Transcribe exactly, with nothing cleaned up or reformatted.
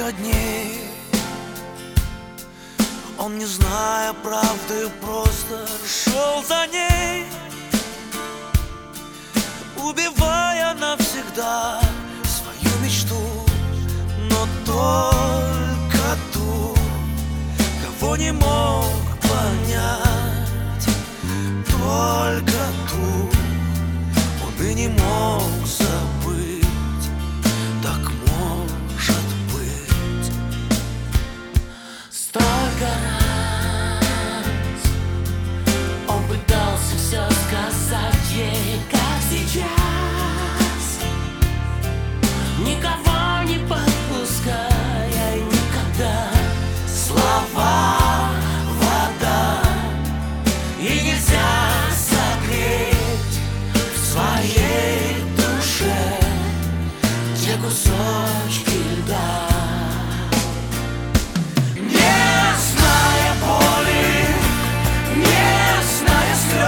Столько дней он, не зная правды, просто шел за ней, убивая навсегда свою мечту, но только ту, кого не мог понять, только ту он и не мог